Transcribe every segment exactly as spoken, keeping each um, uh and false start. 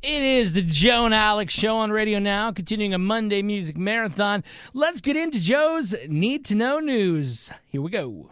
It is the Joe and Alex Show on radio now, continuing a Monday music marathon. Let's get into Joe's Need to Know News. Here we go.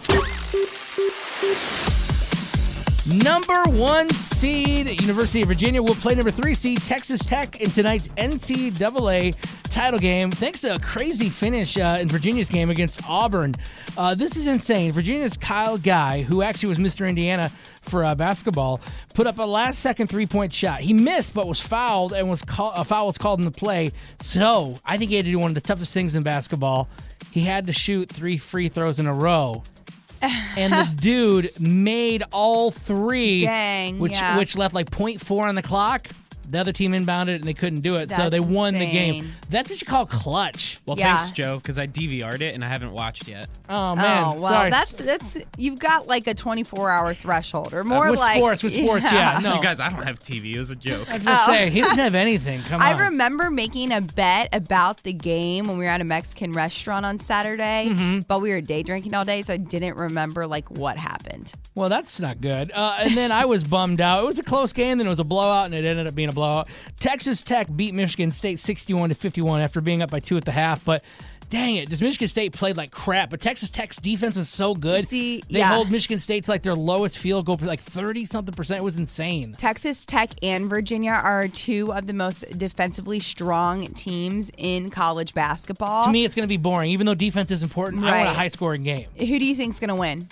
Number one seed, University of Virginia, will play number three seed, Texas Tech, in tonight's N C double A title game, thanks to a crazy finish uh, in Virginia's game against Auburn. Uh, this is insane. Virginia's Kyle Guy, who actually was Mister Indiana for uh, basketball, put up a last-second three-point shot. He missed, but was fouled, and was call- a foul was called in the play. So I think he had to do one of the toughest things in basketball. He had to shoot three free throws in a row. And the dude made all three. Dang, which yeah. which left like point four on the clock. The other team inbounded and they couldn't do it, so That's they won the insane. game. That's what you call clutch. Well, Yeah. thanks, Joe, because I D V R'd it and I haven't watched yet. Oh man, Oh well, sorry. that's that's you've got like a twenty-four hour threshold, or more with like sports, with sports, yeah. No, You guys, I don't have T V. It was a joke. I was gonna Oh. say he doesn't have anything. Come I on. remember making a bet about the game when we were at a Mexican restaurant on Saturday, Mm-hmm. but we were day drinking all day, so I didn't remember like what happened. Well, that's not good. Uh, and then I was bummed out. It was a close game, then it was a blowout, and it ended up being a blowout. Texas Tech beat Michigan State sixty-one to fifty-one after being up by two at the half, but dang it, just Michigan State played like crap. But Texas Tech's defense was so good. See, they yeah. hold Michigan State to like their lowest field goal, like thirty-something percent. It was insane. Texas Tech and Virginia are two of the most defensively strong teams in college basketball. To me, it's going to be boring. Even though defense is important, I want a Right. high-scoring game. Who do you think's going to win?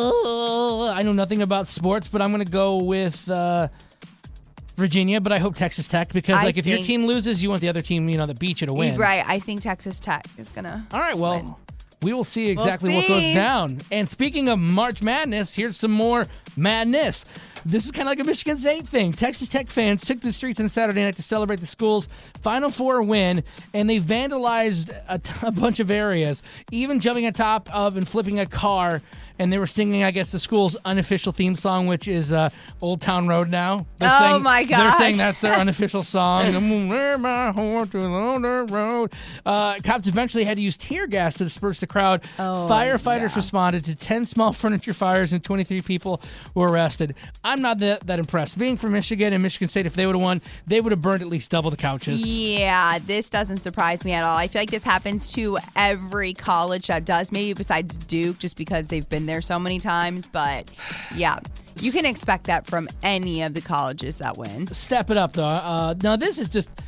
Uh, I know nothing about sports, but I'm going to go with uh, Virginia, but I hope Texas Tech because, I like, if your think- team loses, you want the other team, you know, that beat you to win. Right, I think Texas Tech is going to All right, well, win. we will see exactly what goes see. down. And speaking of March Madness, here's some more madness. This is kind of like a Michigan State thing. Texas Tech fans took the streets on Saturday night to celebrate the school's Final Four win, and they vandalized a, t- a bunch of areas, even jumping on top of and flipping a car. And they were singing, I guess, the school's unofficial theme song, which is uh, Old Town Road now. They're Oh, saying, my They're gosh. saying that's their unofficial song. I'm gonna wear my horse to the Old Road. Uh, cops eventually had to use tear gas to disperse the crowd. Oh, Firefighters yeah. responded to ten small furniture fires and twenty-three people were arrested. I'm not that, that impressed. Being from Michigan and Michigan State, if they would have won, they would have burned at least double the couches. Yeah, this doesn't surprise me at all. I feel like this happens to every college that does, maybe besides Duke, just because they've been there so many times. But yeah, you can expect that from any of the colleges that win. Step it up, though. Uh, now, this is just...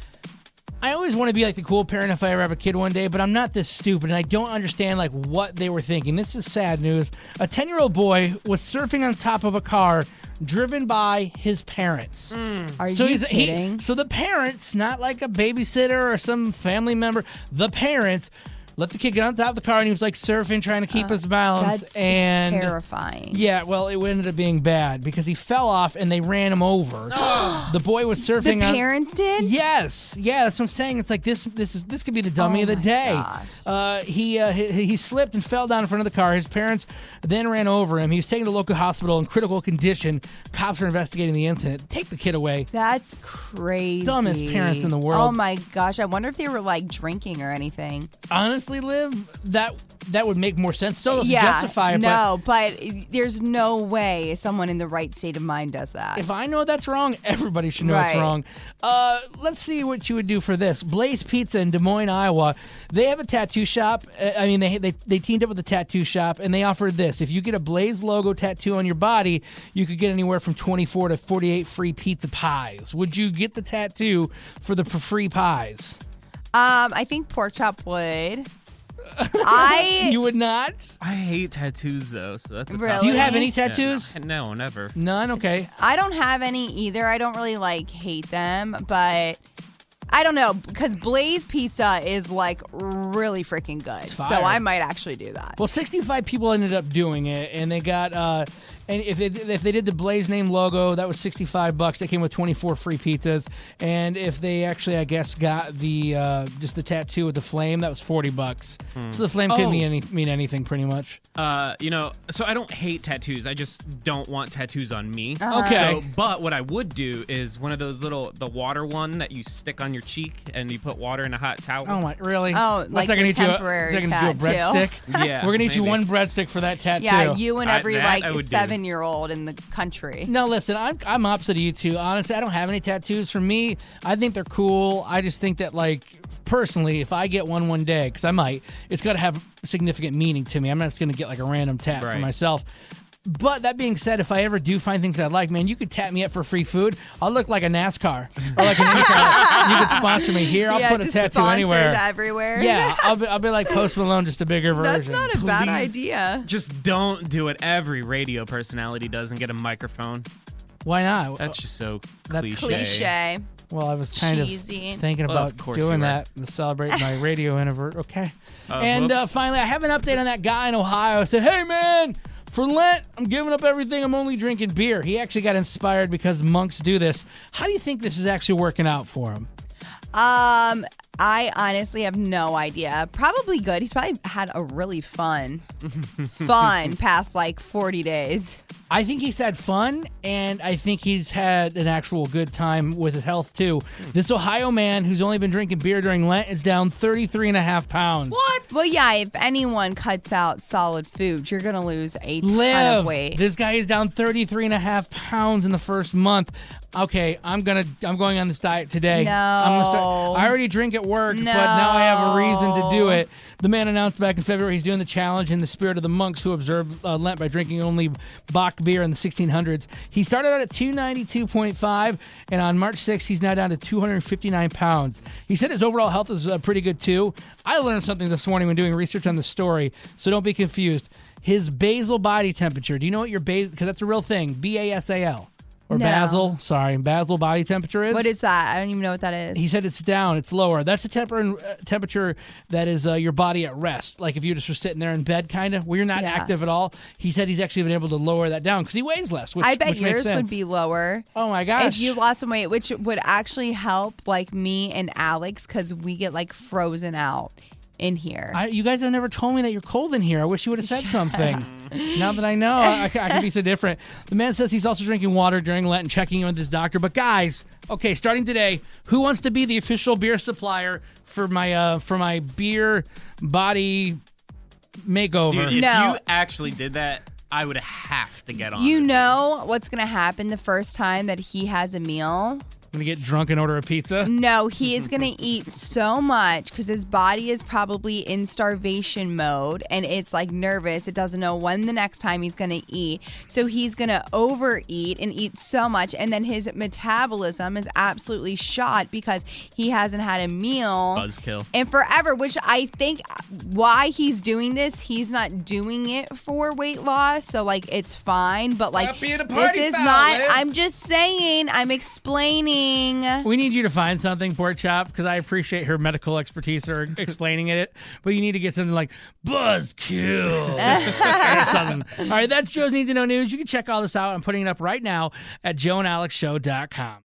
I always want to be like the cool parent if I ever have a kid one day, but I'm not this stupid, and I don't understand like what they were thinking. This is sad news. A ten-year-old boy was surfing on top of a car driven by his parents. Are So you he's he, kidding? so the parents, not like a babysitter or some family member, the parents let the kid get on top of the car, and he was like surfing, trying to keep his balance. That's and terrifying. yeah, well, it ended up being bad because he fell off and they ran him over. The boy was The surfing on. parents did? Yes, yeah, that's what I'm saying. It's like this. This is this could be the dummy Oh of the my day. gosh. Uh, he, uh, he he slipped and fell down in front of the car. His parents then ran over him. He was taken to a local hospital in critical condition. Cops are investigating the incident. Take the kid away. That's crazy. Dumbest parents in the world. Oh my gosh, I wonder if they were like drinking or anything. Honestly, Liv, that that would make more sense. Still doesn't yeah, justify it. no, but there's no way someone in the right state of mind does that. But if I know that's wrong, everybody should know it's Right. wrong. Uh, let's see what you would do for this. Blaze Pizza in Des Moines, Iowa. They have a tattoo shop. Uh, I mean, they, they they teamed up with a tattoo shop, and they offered this. If you get a Blaze logo tattoo on your body, you could get anywhere from twenty-four to forty-eight free pizza pies. Would you get the tattoo for the free pies? um, I think Pork Chop would. I You would not? I hate tattoos, though, so that's a tough Really? Do you have any Yeah, tattoos? no, no, never. None? Okay. I don't have any either. I don't really like hate them, but I don't know because Blaze Pizza is like really freaking good. So fire. I might actually do that. Well, sixty-five people ended up doing it, and they got uh, and if they, if they did the Blaze name logo, that was sixty-five bucks. That came with twenty-four free pizzas, and if they actually, I guess, got the uh, just the tattoo with the flame, that was forty bucks. So the flame could Oh. mean any, mean anything, pretty much. Uh, you know, so I don't hate tattoos. I just don't want tattoos on me. Okay. So, but what I would do is one of those little, the water one that you stick on your cheek and you put water in a hot towel. Oh my, really? Oh, What's like that gonna the get you a- temporary is that gonna get you a tattoo. breadstick? Yeah, We're gonna get you maybe. one breadstick for that tattoo. Yeah, you and I- every that I like would do. seven ten-year-old in the country. No, listen, I'm I'm opposite of you two. Honestly, I don't have any tattoos. For me, I think they're cool. I just think that, like, personally, if I get one one day, because I might, it's got to have significant meaning to me. I'm not just going to get like a random tat Right. for myself. But that being said, if I ever do find things that I like, man, you could tap me up for free food. I'll look like a NASCAR or like an IndyCar. You could sponsor me here. I'll yeah, put a just tattoo sponsors anywhere. everywhere. Yeah, I'll be, I'll be like Post Malone, just a bigger version. That's not a bad Please. idea. Just don't do what every radio personality does and get a microphone. Why not? That's just so That's cliche. Cliche. Well, I was kind Cheesy. of thinking Well, about of course you doing were. that and celebrating my radio anniversary. Okay. Oh, and uh, whoops. finally, I have an update on that guy in Ohio. I said, hey, man, for Lent, I'm giving up everything. I'm only drinking beer. He actually got inspired because monks do this. How do you think this is actually working out for him? Um, I honestly have no idea. Probably good. He's probably had a really fun, fun past like forty days. I think he's had fun, and I think he's had an actual good time with his health, too. This Ohio man who's only been drinking beer during Lent is down thirty-three and a half pounds. What? Well, yeah, if anyone cuts out solid food, you're going to lose a ton Live. of weight. This guy is down thirty-three and a half pounds in the first month. Okay, I'm gonna I'm going on this diet today. No. I'm gonna start, I already drink at work, No. but now I have a reason to do it. The man announced back in February he's doing the challenge in the spirit of the monks who observed uh, Lent by drinking only Bach beer in the sixteen hundreds. He started out at two ninety-two point five, and on March sixth, he's now down to two hundred fifty-nine pounds. He said his overall health is uh, pretty good, too. I learned something this morning when doing research on the story, so don't be confused. His basal body temperature. Do you know what your basal, because that's a real thing, B A S A L. Or No. basal, sorry, basal body temperature is? What is that? I don't even know what that is. He said it's down, it's lower. That's the temper, uh, temperature that is uh, your body at rest. Like if you just were sitting there in bed, kind of, where you're not Yeah. active at all. He said he's actually been able to lower that down because he weighs less. Which, I bet which makes yours would sense. be lower. Oh my gosh! If you lost some weight, which would actually help like me and Alex because we get like frozen out in here. I, you guys have never told me that you're cold in here. I wish you would have said something. Now that I know, I, I, ca- I can be so different. The man says he's also drinking water during Lent and checking in with his doctor. But guys, okay, starting today, who wants to be the official beer supplier for my uh, for my beer body makeover? Dude, if No. you actually did that, I would have to get on You it. know what's going to happen the first time that he has a meal? I'm gonna get drunk and order a pizza. No, he is going to eat so much because his body is probably in starvation mode and it's like nervous. It doesn't know when the next time he's going to eat. So he's going to overeat and eat so much. And then his metabolism is absolutely shot because he hasn't had a meal. Buzzkill. And forever, which I think why he's doing this, he's not doing it for weight loss. So, like, it's fine. But, like, being a this party is foul, not, Liv. I'm just saying, I'm explaining. We need you to find something, Pork Chop, because I appreciate her medical expertise or explaining it. But you need to get something like Buzzkill or something. All right, that's Joe's Need to Know News. You can check all this out. I'm putting it up right now at joe and alex show dot com.